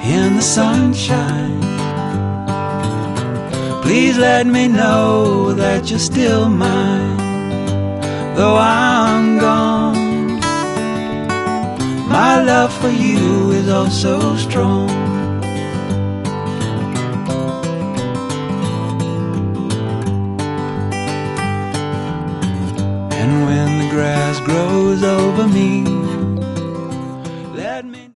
in the sunshine. Please let me know that you're still mine, though I'm gone. My love for you is oh so strong. And when the grass grows over me